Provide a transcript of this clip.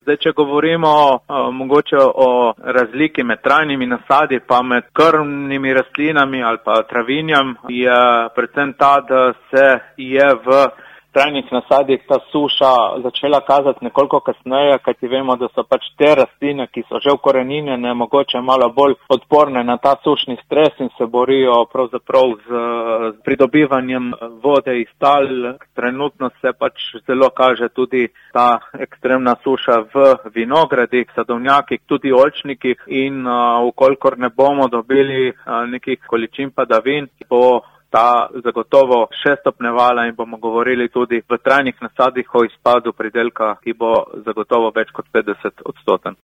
Zdaj, če govorimo mogoče o razliki med trajnimi nasadi pa med krmnimi rastlinami ali pa travinjem, je predvsem ta, da se je v trajnih nasadih ta suša začela kazati nekoliko kasneje, kajti vemo, da so pač te rastline, ki so že ukoreninjene, mogoče malo bolj odporne na ta sušni stres in se borijo pravzaprav z pridobivanjem vode iz tal. Trenutno se pač zelo kaže tudi ta ekstremna suša v vinogradih, sadovnjakih, tudi oljčnikih in ukolikor ne bomo dobili nekih količin padavin, bo ta zagotovo še stopnevala in bomo govorili tudi v trajnih nasadih o izpadu pridelka, ki bo zagotovo več kot 50%.